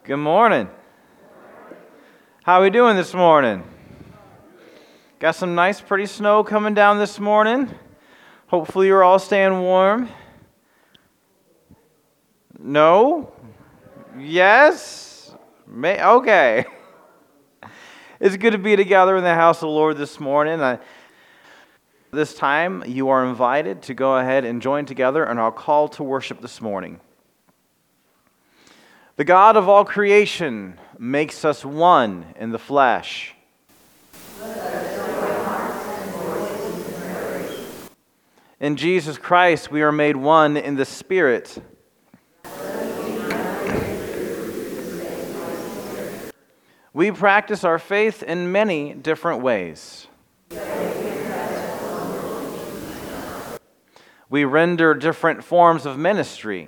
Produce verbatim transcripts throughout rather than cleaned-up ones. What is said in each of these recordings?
Good morning. How are we doing this morning? Got some nice, pretty snow coming down this morning. Hopefully you're all staying warm. No? Yes? May- okay. It's good to be together in the house of the Lord this morning. I, this time, you are invited to go ahead and join together in our call to worship this morning. The God of all creation makes us one in the flesh. In Jesus Christ, we are made one in the Spirit. We practice our faith in many different ways. We render different forms of ministry.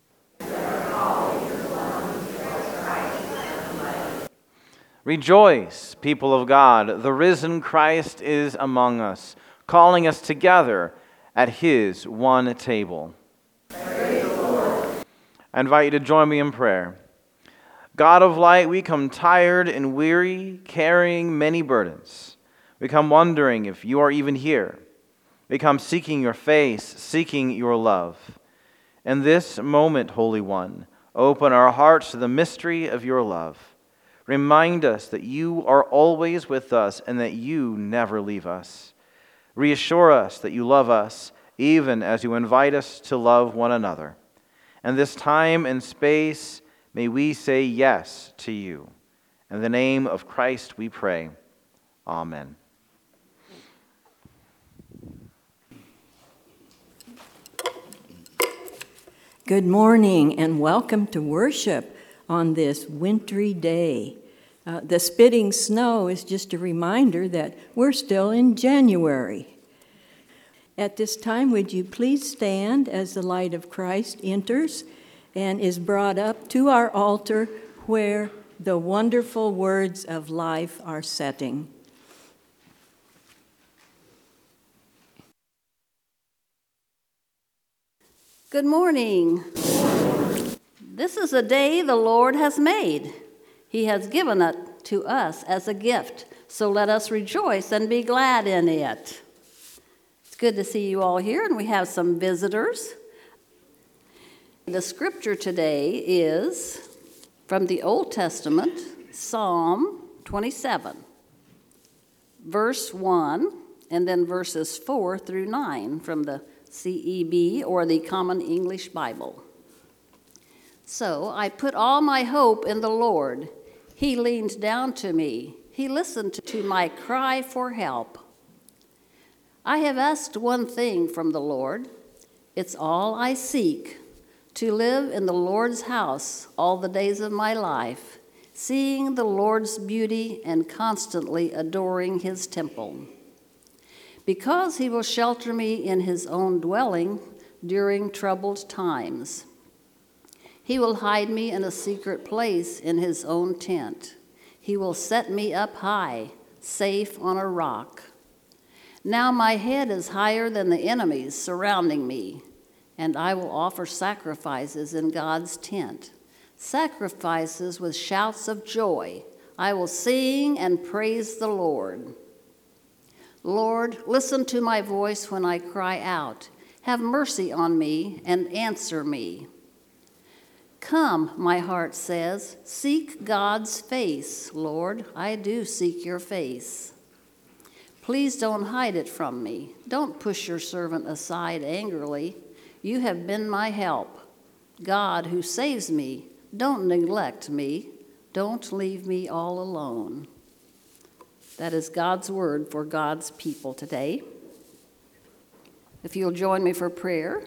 Rejoice, people of God, the risen Christ is among us, calling us together at His one table. Praise the Lord. I invite you to join me in prayer. God of light, we come tired and weary, carrying many burdens. We come wondering if you are even here. We come seeking your face, seeking your love. In this moment, Holy One, open our hearts to the mystery of your love. Remind us that you are always with us and that you never leave us. Reassure us that you love us, even as you invite us to love one another. And this time and space, may we say yes to you. In the name of Christ we pray. Amen. Good morning and welcome to worship on this wintry day. Uh, the spitting snow is just a reminder that we're still in January. At this time, would you please stand as the light of Christ enters and is brought up to our altar where the wonderful words of life are setting. Good morning. This is a day the Lord has made. He has given it to us as a gift, so let us rejoice and be glad in it. It's good to see you all here, and we have some visitors. The scripture today is from the Old Testament, Psalm twenty-seven, verse one, and then verses four through nine from the C E B, or the Common English Bible. So I put all my hope in the Lord. He leaned down to me. He listened to my cry for help. I have asked one thing from the Lord. It's all I seek, to live in the Lord's house all the days of my life, seeing the Lord's beauty and constantly adoring his temple. Because he will shelter me in his own dwelling during troubled times. He will hide me in a secret place in his own tent. He will set me up high, safe on a rock. Now my head is higher than the enemies surrounding me, and I will offer sacrifices in God's tent, sacrifices with shouts of joy. I will sing and praise the Lord. Lord, listen to my voice when I cry out. Have mercy on me and answer me. Come, my heart says, seek God's face, Lord. I do seek your face. Please don't hide it from me. Don't push your servant aside angrily. You have been my help. God who saves me, don't neglect me. Don't leave me all alone. That is God's word for God's people today. If you'll join me for prayer.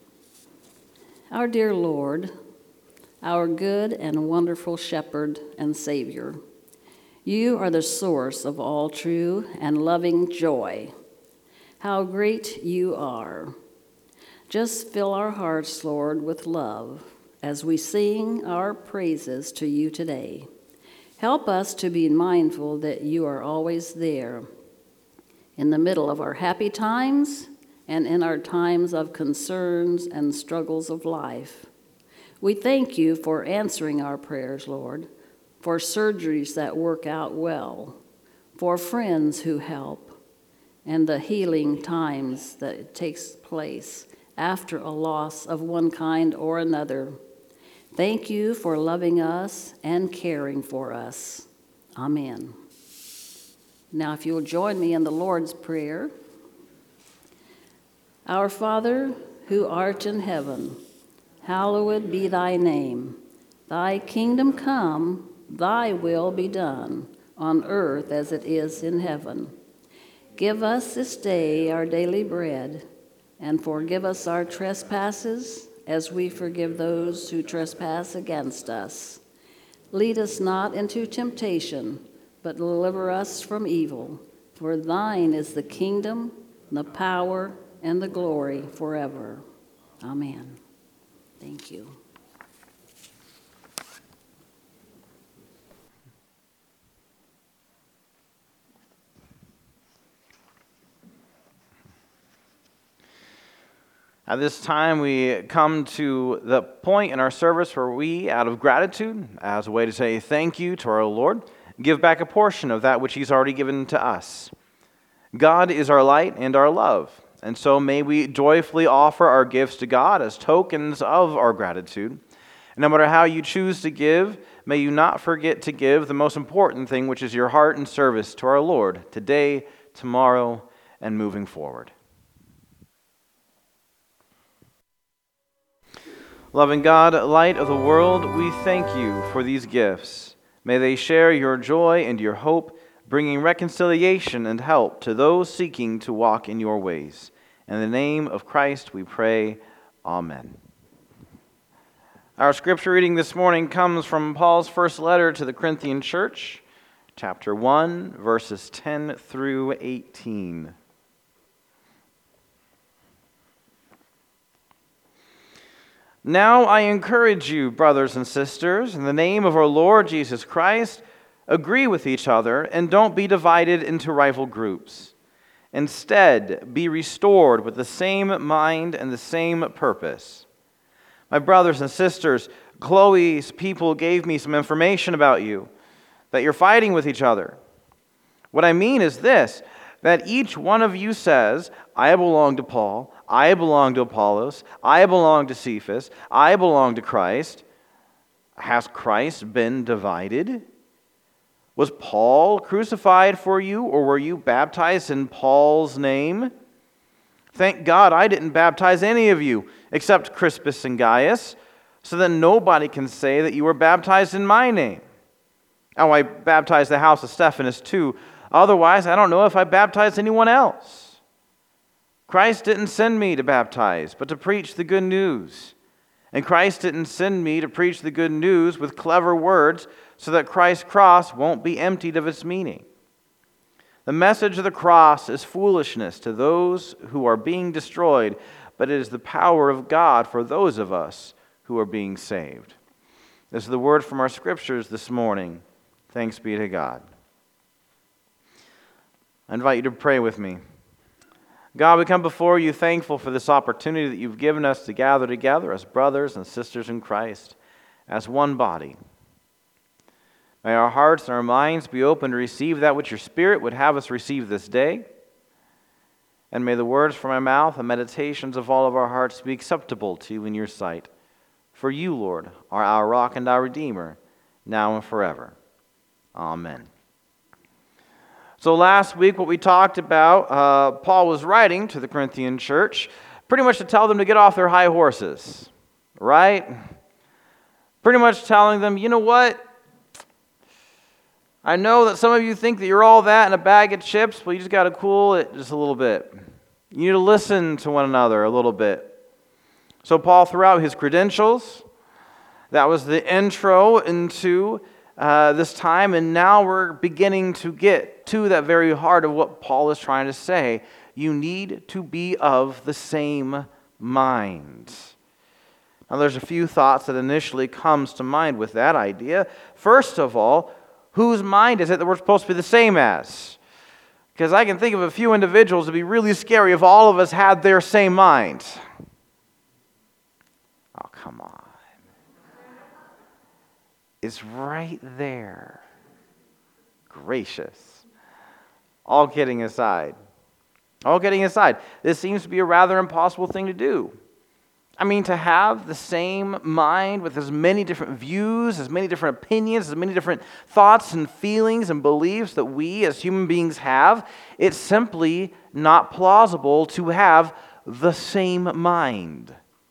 Our dear Lord, our good and wonderful shepherd and Savior, you are the source of all true and loving joy. How great you are. Just fill our hearts, Lord, with love as we sing our praises to you today. Help us to be mindful that you are always there in the middle of our happy times and in our times of concerns and struggles of life. We thank you for answering our prayers, Lord, for surgeries that work out well, for friends who help, and the healing times that it takes place after a loss of one kind or another. Thank you for loving us and caring for us. Amen. Now, if you will join me in the Lord's Prayer. Our Father, who art in heaven, hallowed be thy name. Thy kingdom come, thy will be done, on earth as it is in heaven. Give us this day our daily bread, and forgive us our trespasses, as we forgive those who trespass against us. Lead us not into temptation, but deliver us from evil. For thine is the kingdom, the power, and the glory forever. Amen. Thank you. At this time, we come to the point in our service where we, out of gratitude, as a way to say thank you to our Lord, give back a portion of that which He's already given to us. God is our light and our love, and so may we joyfully offer our gifts to God as tokens of our gratitude. And no matter how you choose to give, may you not forget to give the most important thing, which is your heart and service to our Lord, today, tomorrow, and moving forward. Loving God, light of the world, we thank you for these gifts. May they share your joy and your hope, bringing reconciliation and help to those seeking to walk in your ways. In the name of Christ we pray, Amen. Our scripture reading this morning comes from Paul's first letter to the Corinthian church, chapter one, verses ten through eighteen. Now I encourage you, brothers and sisters, in the name of our Lord Jesus Christ, agree with each other and don't be divided into rival groups. Instead, be restored with the same mind and the same purpose. My brothers and sisters, Chloe's people gave me some information about you, that you're fighting with each other. What I mean is this, that each one of you says, I belong to Paul, I belong to Apollos, I belong to Cephas, I belong to Christ. Has Christ been divided? Was Paul crucified for you, or were you baptized in Paul's name? Thank God I didn't baptize any of you, except Crispus and Gaius, so that nobody can say that you were baptized in my name. Oh, I baptized the house of Stephanas too. Otherwise, I don't know if I baptized anyone else. Christ didn't send me to baptize, but to preach the good news. And Christ didn't send me to preach the good news with clever words so that Christ's cross won't be emptied of its meaning. The message of the cross is foolishness to those who are being destroyed, but it is the power of God for those of us who are being saved. This is the word from our scriptures this morning. Thanks be to God. I invite you to pray with me. God, we come before you thankful for this opportunity that you've given us to gather together as brothers and sisters in Christ, as one body. May our hearts and our minds be open to receive that which your Spirit would have us receive this day. And may the words from my mouth and meditations of all of our hearts be acceptable to you in your sight. For you, Lord, are our rock and our Redeemer, now and forever. Amen. So last week what we talked about, uh, Paul was writing to the Corinthian church pretty much to tell them to get off their high horses, right? Pretty much telling them, you know what? I know that some of you think that you're all that in a bag of chips, but you just got to cool it just a little bit. You need to listen to one another a little bit. So Paul threw out his credentials. That was the intro into Uh, this time, and now we're beginning to get to that very heart of what Paul is trying to say. You need to be of the same mind. Now, there's a few thoughts that initially comes to mind with that idea. First of all, whose mind is it that we're supposed to be the same as? Because I can think of a few individuals. It'd be really scary if all of us had their same mind. Oh, come on. is right there. Gracious. All kidding aside. All kidding aside, this seems to be a rather impossible thing to do. I mean, to have the same mind with as many different views, as many different opinions, as many different thoughts and feelings and beliefs that we as human beings have, it's simply not plausible to have the same mind.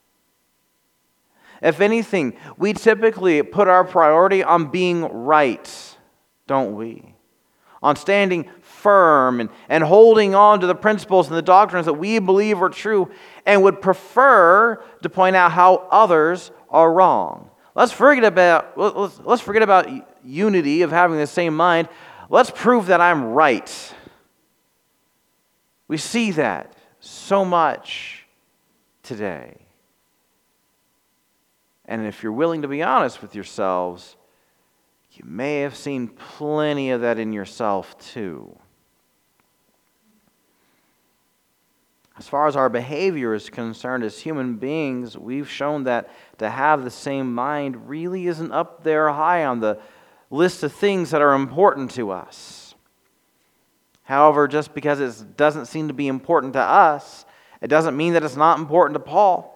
If anything, we typically put our priority on being right, don't we? On standing firm and, and holding on to the principles and the doctrines that we believe are true, and would prefer to point out how others are wrong. Let's forget about let's, let's forget about unity of having the same mind. Let's prove that I'm right. We see that so much today. And if you're willing to be honest with yourselves, you may have seen plenty of that in yourself too. As far as our behavior is concerned as human beings, we've shown that to have the same mind really isn't up there high on the list of things that are important to us. However, just because it doesn't seem to be important to us, it doesn't mean that it's not important to Paul.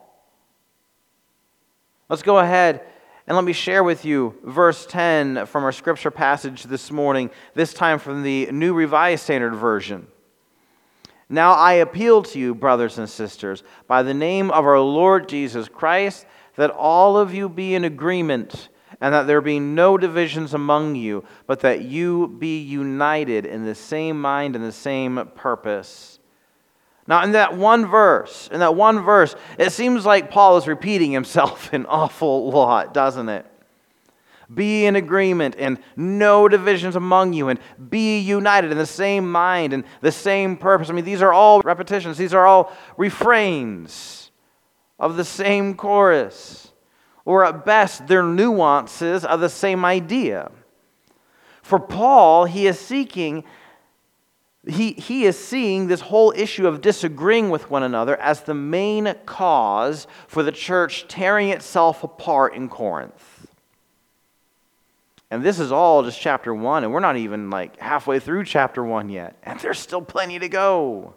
Let's go ahead and let me share with you verse ten from our scripture passage this morning, this time from the New Revised Standard Version. Now I appeal to you, brothers and sisters, by the name of our Lord Jesus Christ, that all of you be in agreement, and that there be no divisions among you, but that you be united in the same mind and the same purpose. Now, in that one verse, in that one verse, it seems like Paul is repeating himself an awful lot, doesn't it? Be in agreement and no divisions among you, and be united in the same mind and the same purpose. I mean, these are all repetitions. These are all refrains of the same chorus. Or at best, they're nuances of the same idea. For Paul, he is seeking, he, he is seeing this whole issue of disagreeing with one another as the main cause for the church tearing itself apart in Corinth. And this is all just chapter one, and we're not even like halfway through chapter one yet. And there's still plenty to go.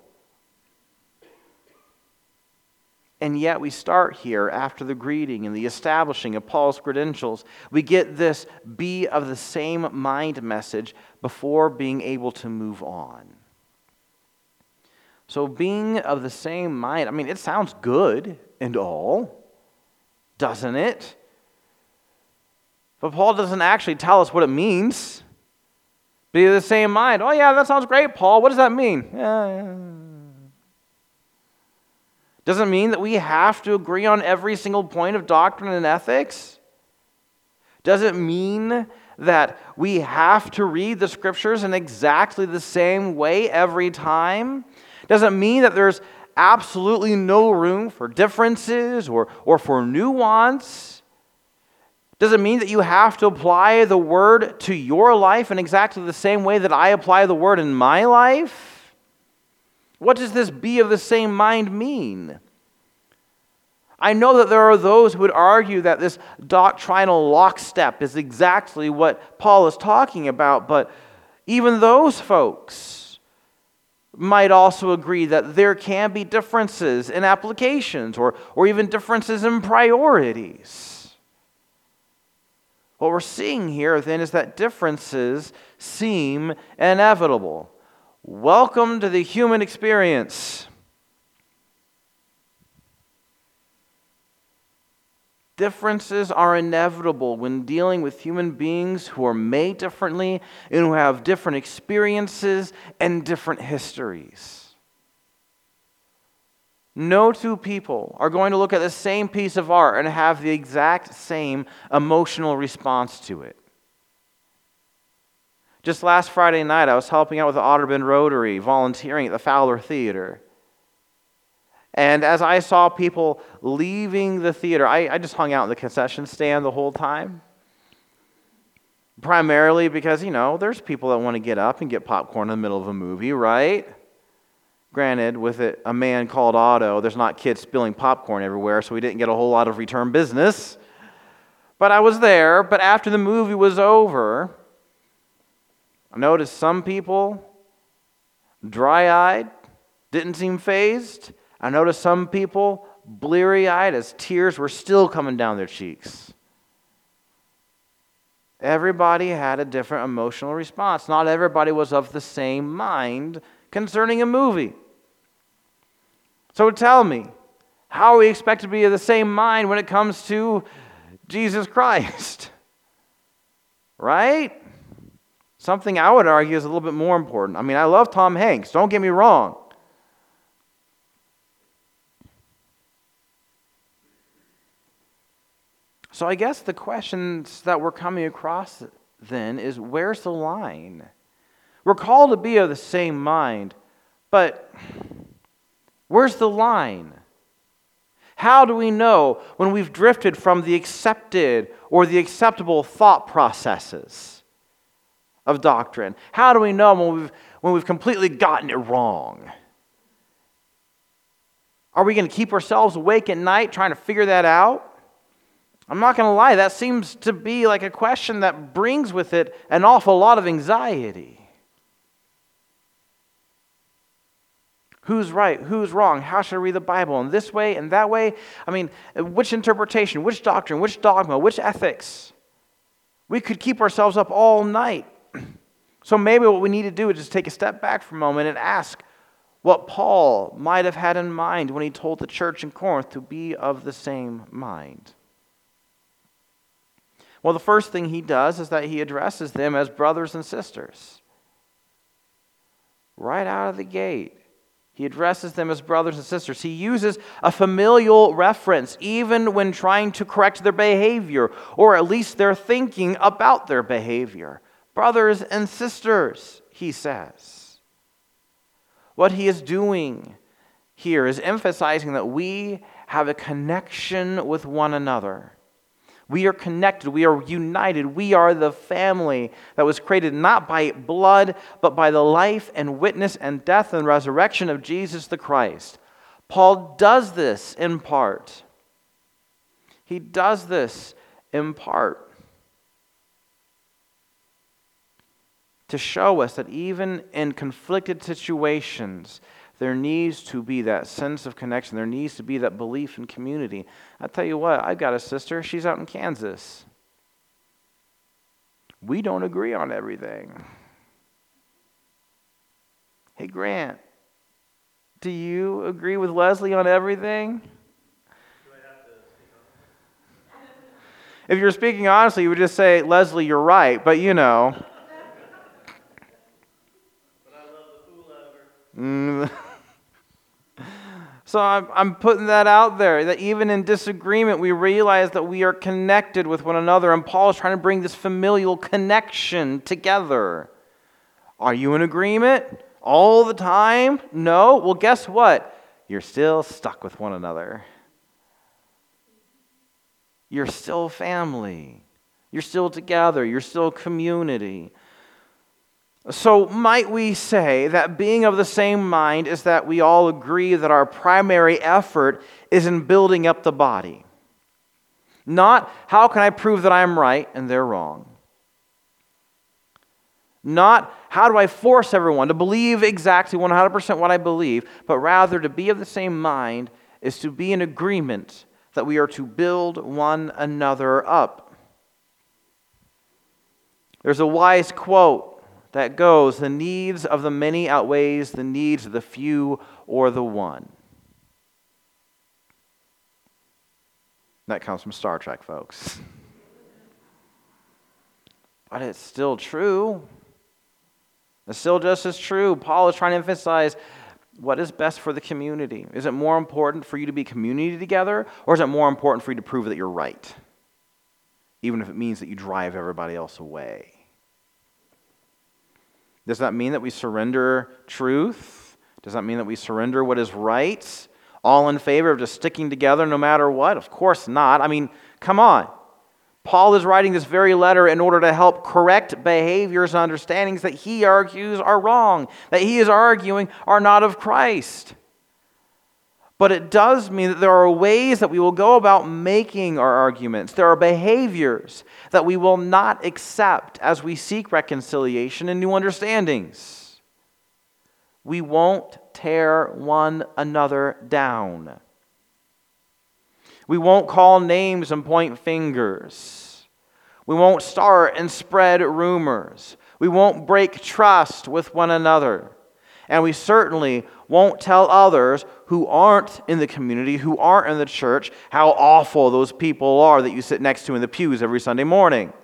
And yet we start here after the greeting and the establishing of Paul's credentials. We get this be of the same mind message before being able to move on. So being of the same mind, I mean, it sounds good and all, doesn't it? But Paul doesn't actually tell us what it means. Be of the same mind. Oh yeah, that sounds great, Paul. What does that mean? Yeah. Doesn't mean that we have to agree on every single point of doctrine and ethics. Doesn't mean that we have to read the scriptures in exactly the same way every time. Doesn't mean that there's absolutely no room for differences or, or for nuance. Does it mean that you have to apply the word to your life in exactly the same way that I apply the word in my life? What does this be of the same mind mean? I know that there are those who would argue that this doctrinal lockstep is exactly what Paul is talking about, but even those folks might also agree that there can be differences in applications or, or even differences in priorities. What we're seeing here then is that differences seem inevitable. Welcome to the human experience. Differences are inevitable when dealing with human beings who are made differently and who have different experiences and different histories. No two people are going to look at the same piece of art and have the exact same emotional response to it. Just last Friday night, I was helping out with the Otterbend Rotary, volunteering at the Fowler Theater. And as I saw people leaving the theater, I, I just hung out in the concession stand the whole time. Primarily because, you know, there's people that want to get up and get popcorn in the middle of a movie, right? Granted, with it, a man called Otto, there's not kids spilling popcorn everywhere, so we didn't get a whole lot of return business. But I was there, but after the movie was over, I noticed some people dry-eyed, didn't seem fazed. I noticed some people bleary-eyed as tears were still coming down their cheeks. Everybody had a different emotional response. Not everybody was of the same mind concerning a movie. So tell me, how are we expected to be of the same mind when it comes to Jesus Christ? Right? Something I would argue is a little bit more important. I mean, I love Tom Hanks, don't get me wrong. So I guess the questions that we're coming across then is, where's the line? We're called to be of the same mind, but where's the line? How do we know when we've drifted from the accepted or the acceptable thought processes of doctrine? How do we know when we've, when we've completely gotten it wrong? Are we going to keep ourselves awake at night trying to figure that out? I'm not going to lie, that seems to be like a question that brings with it an awful lot of anxiety. Who's right? Who's wrong? How should I read the Bible? In this way and that way? I mean, which interpretation, which doctrine, which dogma, which ethics? We could keep ourselves up all night. So maybe what we need to do is just take a step back for a moment and ask what Paul might have had in mind when he told the church in Corinth to be of the same mind. Well, the first thing he does is that he addresses them as brothers and sisters. Right out of the gate, he addresses them as brothers and sisters. He uses a familial reference even when trying to correct their behavior, or at least their thinking about their behavior. Brothers and sisters, he says. What he is doing here is emphasizing that we have a connection with one another. We are connected. We are united. We are the family that was created not by blood, but by the life and witness and death and resurrection of Jesus the Christ. Paul does this in part. He does this in part to show us that even in conflicted situations, there needs to be that sense of connection. There needs to be that belief in community. I tell you what, I've got a sister. She's out in Kansas. We don't agree on everything. Hey, Grant, do you agree with Leslie on everything? Do I have to speak honestly? If you're speaking honestly, you would just say, Leslie, you're right, but you know. But I love the fool out of her. Mm. So I'm, I'm putting that out there, that even in disagreement, we realize that we are connected with one another, and Paul is trying to bring this familial connection together. Are you in agreement all the time? No? Well, guess what? You're still stuck with one another. You're still family. You're still together. You're still community. So might we say that being of the same mind is that we all agree that our primary effort is in building up the body? Not, how can I prove that I'm right and they're wrong? Not, how do I force everyone to believe exactly one hundred percent what I believe, but rather to be of the same mind is to be in agreement that we are to build one another up. There's a wise quote that goes, the needs of the many outweighs the needs of the few or the one. That comes from Star Trek, folks. But it's still true. It's still just as true. Paul is trying to emphasize what is best for the community. Is it more important for you to be community together, or is it more important for you to prove that you're right? Even if it means that you drive everybody else away. Does that mean that we surrender truth? Does that mean that we surrender what is right? All in favor of just sticking together no matter what? Of course not. I mean, come on. Paul is writing this very letter in order to help correct behaviors and understandings that he argues are wrong, that he is arguing are not of Christ. But it does mean that there are ways that we will go about making our arguments. There are behaviors that we will not accept as we seek reconciliation and new understandings. We won't tear one another down. We won't call names and point fingers. We won't start and spread rumors. We won't break trust with one another. And we certainly won't tell others who aren't in the community, who aren't in the church, how awful those people are that you sit next to in the pews every Sunday morning.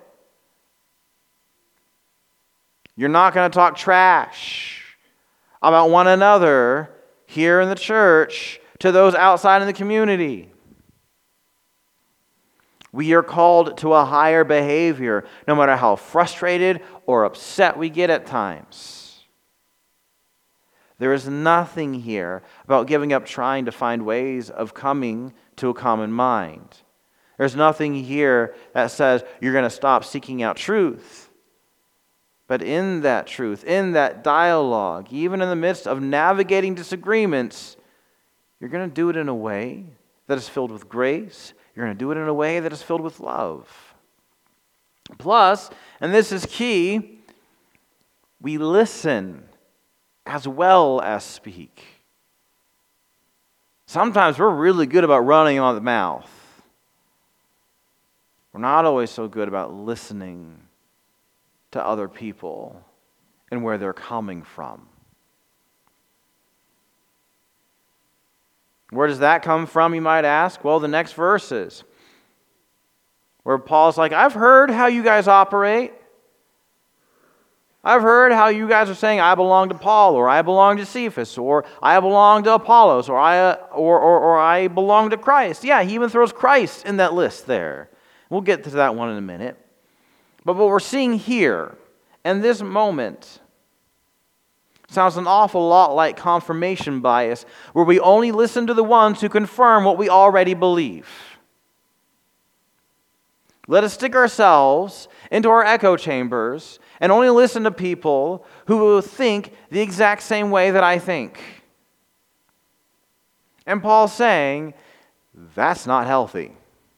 You're not going to talk trash about one another here in the church to those outside in the community. We are called to a higher behavior, no matter how frustrated or upset we get at times. There is nothing here about giving up trying to find ways of coming to a common mind. There's nothing here that says you're going to stop seeking out truth. But in that truth, in that dialogue, even in the midst of navigating disagreements, you're going to do it in a way that is filled with grace. You're going to do it in a way that is filled with love. Plus, and this is key, we listen as well as speak. Sometimes we're really good about running on the mouth. We're not always so good about listening to other people and where they're coming from. Where does that come from, you might ask? Well, the next verses, where Paul's like, I've heard how you guys operate. I've heard how you guys are saying, I belong to Paul, or I belong to Cephas, or I belong to Apollos, or I, or, or, or I belong to Christ. Yeah, he even throws Christ in that list there. We'll get to that one in a minute. But what we're seeing here, in this moment, sounds an awful lot like confirmation bias, where we only listen to the ones who confirm what we already believe. Let us stick ourselves into our echo chambers and only listen to people who will think the exact same way that I think. And Paul's saying, that's not healthy.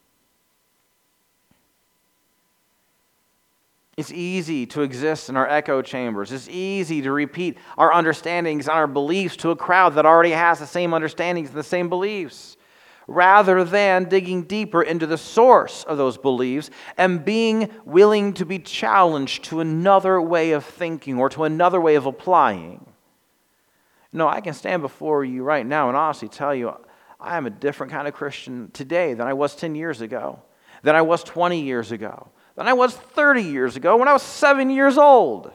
It's easy to exist in our echo chambers. It's easy to repeat our understandings and our beliefs to a crowd that already has the same understandings and the same beliefs, rather than digging deeper into the source of those beliefs and being willing to be challenged to another way of thinking or to another way of applying. No, I can stand before you right now and honestly tell you I am a different kind of Christian today than I was ten years ago, than I was twenty years ago, than I was thirty years ago when I was seven years old.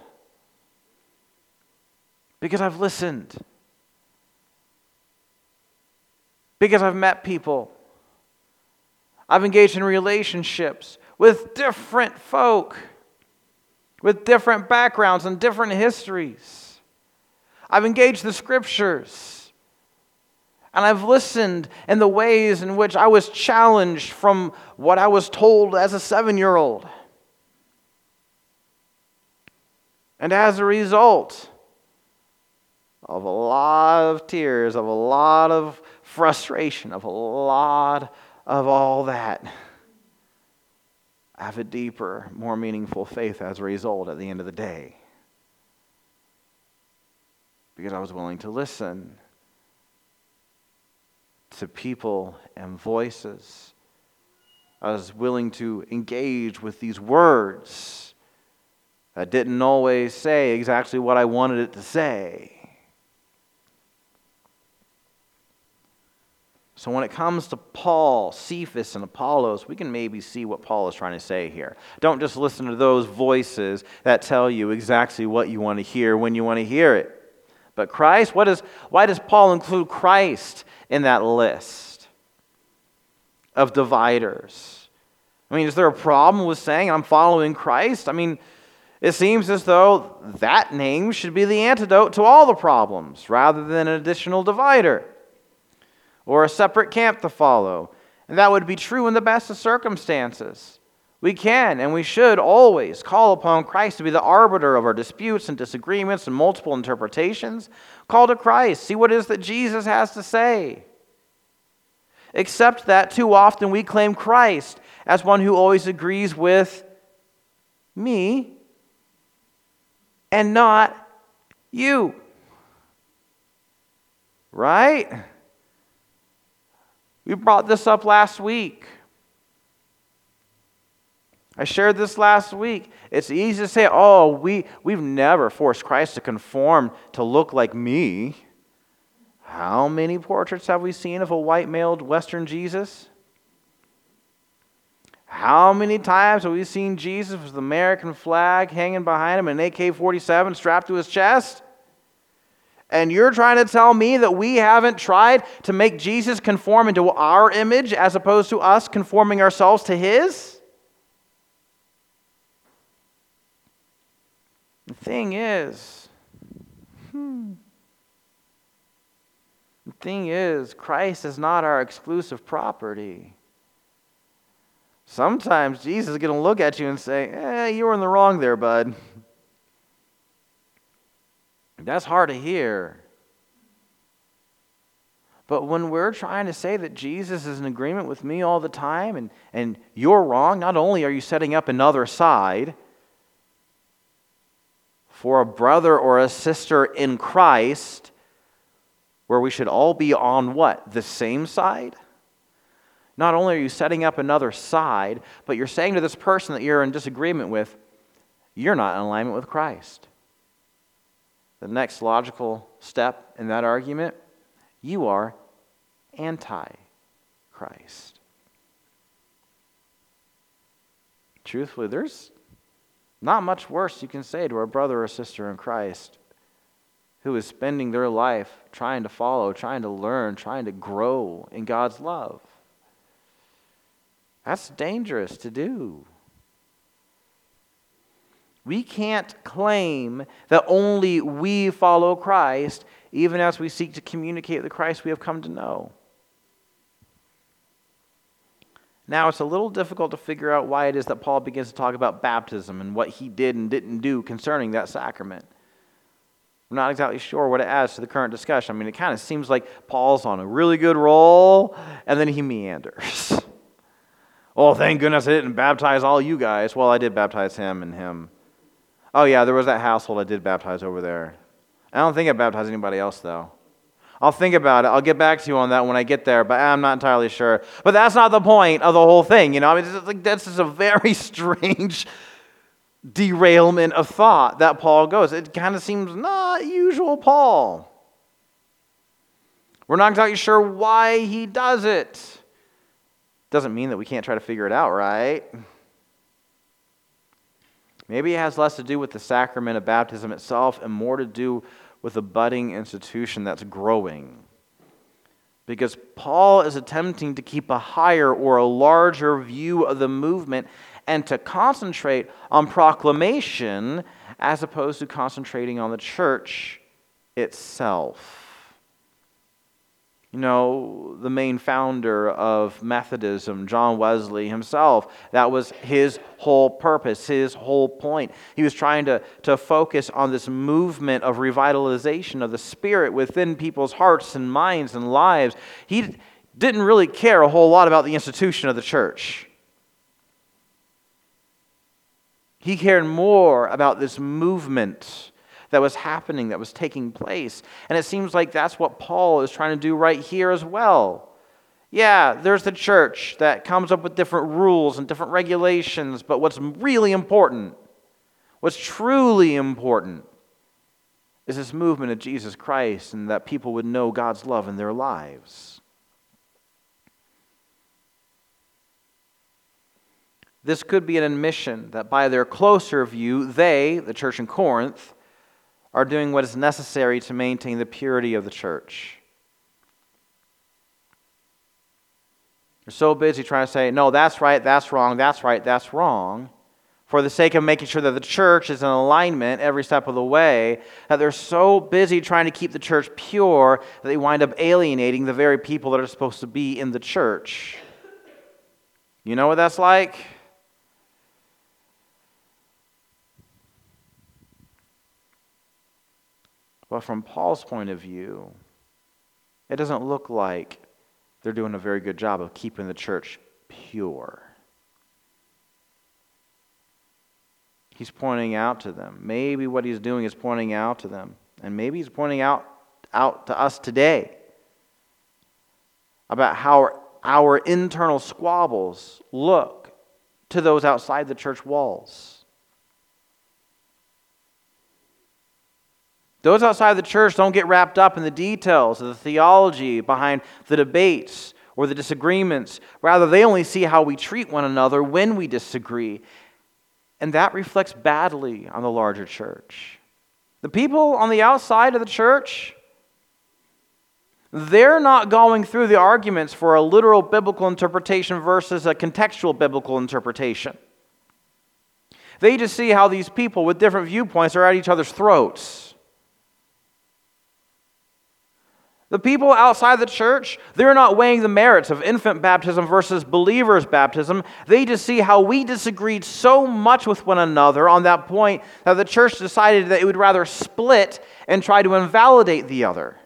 Because I've listened. Because I've met people. I've engaged in relationships with different folk, with different backgrounds and different histories. I've engaged the scriptures. And I've listened in the ways in which I was challenged from what I was told as a seven-year-old. And as a result of a lot of tears, of a lot of frustration, of a lot of all that, I have a deeper, more meaningful faith as a result at the end of the day. Because I was willing to listen to people and voices. I was willing to engage with these words that didn't always say exactly what I wanted it to say. So when it comes to Paul, Cephas, and Apollos, we can maybe see what Paul is trying to say here. Don't just listen to those voices that tell you exactly what you want to hear when you want to hear it. But Christ, what is, why does Paul include Christ in that list of dividers? I mean, is there a problem with saying I'm following Christ? I mean, it seems as though that name should be the antidote to all the problems rather than an additional divider or a separate camp to follow. And that would be true in the best of circumstances. We can and we should always call upon Christ to be the arbiter of our disputes and disagreements and multiple interpretations. Call to Christ. See what it is that Jesus has to say. except that too often we claim Christ as one who always agrees with me and not you. Right? We brought this up last week. I shared this last week. It's easy to say, oh, we, we've never forced Christ to conform to look like me. How many portraits have we seen of a white-mailed Western Jesus? How many times have we seen Jesus with the American flag hanging behind him and an A K forty-seven strapped to his chest? And you're trying to tell me that we haven't tried to make Jesus conform into our image as opposed to us conforming ourselves to his? The thing is, hmm, the thing is, Christ is not our exclusive property. Sometimes Jesus is going to look at you and say, eh, you were in the wrong there, bud. That's hard to hear. But when we're trying to say that Jesus is in agreement with me all the time and, and you're wrong, not only are you setting up another side for a brother or a sister in Christ, where we should all be on what? The same side? Not only are you setting up another side, but you're saying to this person that you're in disagreement with, you're not in alignment with Christ. The next logical step in that argument, you are anti-Christ. Truthfully, there's not much worse you can say to a brother or sister in Christ who is spending their life trying to follow, trying to learn, trying to grow in God's love. That's dangerous to do. We can't claim that only we follow Christ, even as we seek to communicate the Christ we have come to know. Now, it's a little difficult to figure out why it is that Paul begins to talk about baptism and what he did and didn't do concerning that sacrament. I'm not exactly sure what it adds to the current discussion. I mean, it kind of seems like Paul's on a really good roll, and then he meanders. Oh, thank goodness I didn't baptize all you guys. Well, I did baptize him and him. Oh, yeah, there was that household I did baptize over there. I don't think I baptized anybody else, though. I'll think about it. I'll get back to you on that when I get there, but I'm not entirely sure. But that's not the point of the whole thing, you know? I mean, it's like, that's just a very strange derailment of thought that Paul goes. It kind of seems not usual Paul. We're not exactly sure why he does it. Doesn't mean that we can't try to figure it out, right? Maybe it has less to do with the sacrament of baptism itself and more to do with a budding institution that's growing. Because Paul is attempting to keep a higher or a larger view of the movement and to concentrate on proclamation as opposed to concentrating on the church itself. You know, the main founder of Methodism, John Wesley himself, that was his whole purpose, his whole point. He was trying to, to focus on this movement of revitalization of the Spirit within people's hearts and minds and lives. He didn't really care a whole lot about the institution of the church. He cared more about this movement that was happening, that was taking place. And it seems like that's what Paul is trying to do right here as well. Yeah, there's the church that comes up with different rules and different regulations, but what's really important, what's truly important, is this movement of Jesus Christ and that people would know God's love in their lives. This could be an admission that by their closer view, they, the church in Corinth, are doing what is necessary to maintain the purity of the church. They're so busy trying to say, no, that's right, that's wrong, that's right, that's wrong, for the sake of making sure that the church is in alignment every step of the way, that they're so busy trying to keep the church pure that they wind up alienating the very people that are supposed to be in the church. You know what that's like? But from Paul's point of view, it doesn't look like they're doing a very good job of keeping the church pure. He's pointing out to them. Maybe what he's doing is pointing out to them. And maybe he's pointing out, out to us today about how our internal squabbles look to those outside the church walls. Those outside the church don't get wrapped up in the details of the theology behind the debates or the disagreements. Rather, they only see how we treat one another when we disagree. And that reflects badly on the larger church. The people on the outside of the church, they're not going through the arguments for a literal biblical interpretation versus a contextual biblical interpretation. They just see how these people with different viewpoints are at each other's throats. The people outside the church, they're not weighing the merits of infant baptism versus believers' baptism. They just see how we disagreed so much with one another on that point that the church decided that it would rather split and try to invalidate the other,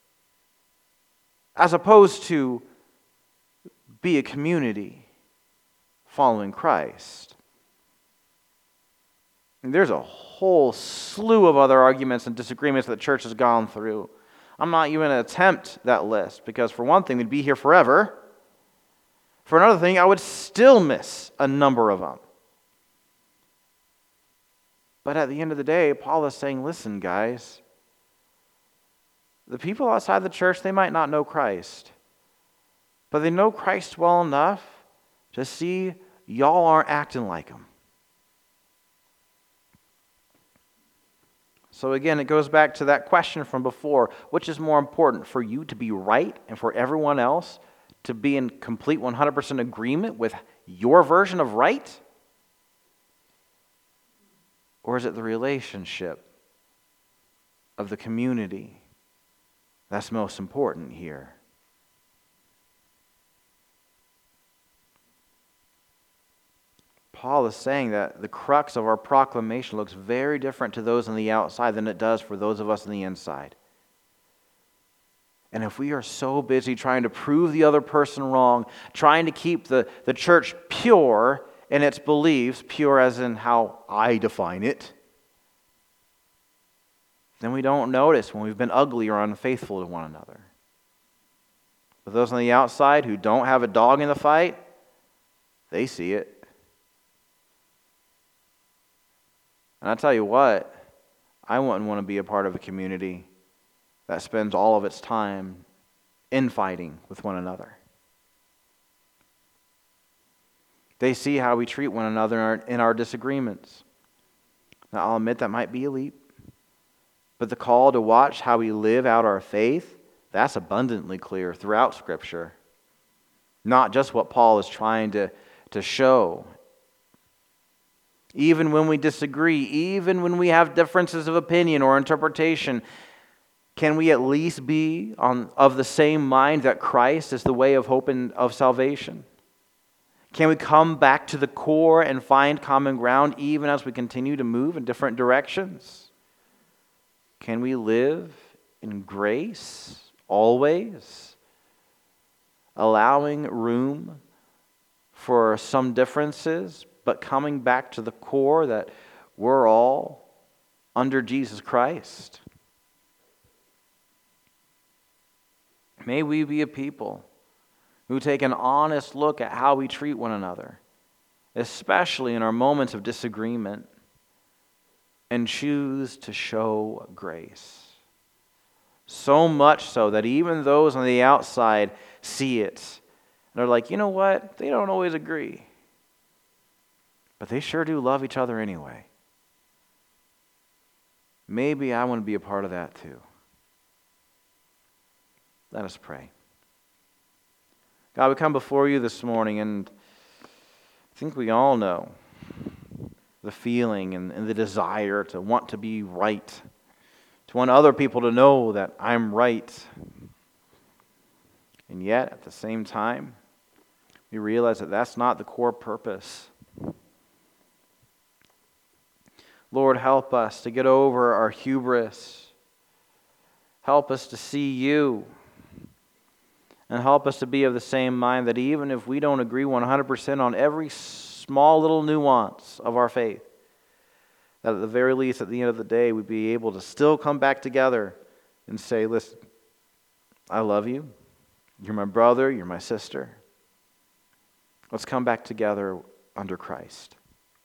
as opposed to be a community following Christ. And there's a whole slew of other arguments and disagreements that the church has gone through. I'm not even going to attempt that list because, for one thing, we'd be here forever. For another thing, I would still miss a number of them. But at the end of the day, Paul is saying, listen, guys, the people outside the church, they might not know Christ, but they know Christ well enough to see y'all aren't acting like him. So again, it goes back to that question from before. Which is more important, for you to be right and for everyone else to be in complete one hundred percent agreement with your version of right? Or is it the relationship of the community that's most important here? Paul is saying that the crux of our proclamation looks very different to those on the outside than it does for those of us on the inside. And if we are so busy trying to prove the other person wrong, trying to keep the, the church pure in its beliefs, pure as in how I define it, then we don't notice when we've been ugly or unfaithful to one another. But those on the outside who don't have a dog in the fight, they see it. And I tell you what, I wouldn't want to be a part of a community that spends all of its time infighting with one another. They see how we treat one another in our, in our disagreements. Now, I'll admit that might be a leap, but the call to watch how we live out our faith, that's abundantly clear throughout Scripture. Not just what Paul is trying to, to show. Even when we disagree, even when we have differences of opinion or interpretation, can we at least be on, of the same mind that Christ is the way of hope and of salvation? Can we come back to the core and find common ground even as we continue to move in different directions? Can we live in grace always, allowing room for some differences, but coming back to the core that we're all under Jesus Christ? May we be a people who take an honest look at how we treat one another, especially in our moments of disagreement, and choose to show grace. So much so that even those on the outside see it. And they're like, you know what? They don't always agree. But they sure do love each other anyway. Maybe I want to be a part of that too. Let us pray. God, we come before you this morning, and I think we all know the feeling and, and the desire to want to be right, to want other people to know that I'm right. And yet, at the same time, we realize that that's not the core purpose. Lord, help us to get over our hubris. Help us to see you And help us to be of the same mind that even if we don't agree one hundred percent on every small little nuance of our faith, that at the very least, at the end of the day, we'd be able to still come back together and say, listen, I love you. You're my brother. You're my sister. Let's come back together under Christ.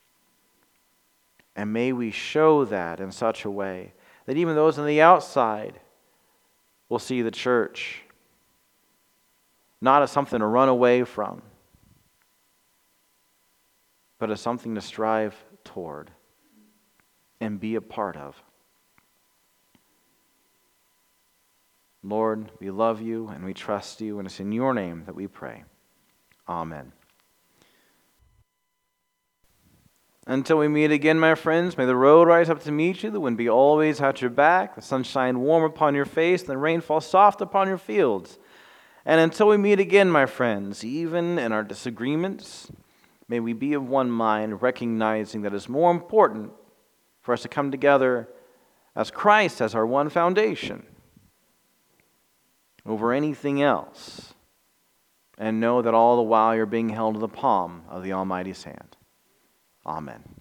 And may we show that in such a way that even those on the outside will see the church not as something to run away from, but as something to strive toward and be a part of. Lord, we love you and we trust you, and it's in your name that we pray. Amen. Until we meet again, my friends, may the road rise up to meet you, the wind be always at your back, the sun shine warm upon your face, and the rain fall soft upon your fields. And until we meet again, my friends, even in our disagreements, may we be of one mind, recognizing that it's more important for us to come together as Christ as our one foundation over anything else, and know that all the while you're being held in the palm of the Almighty's hand. Amen.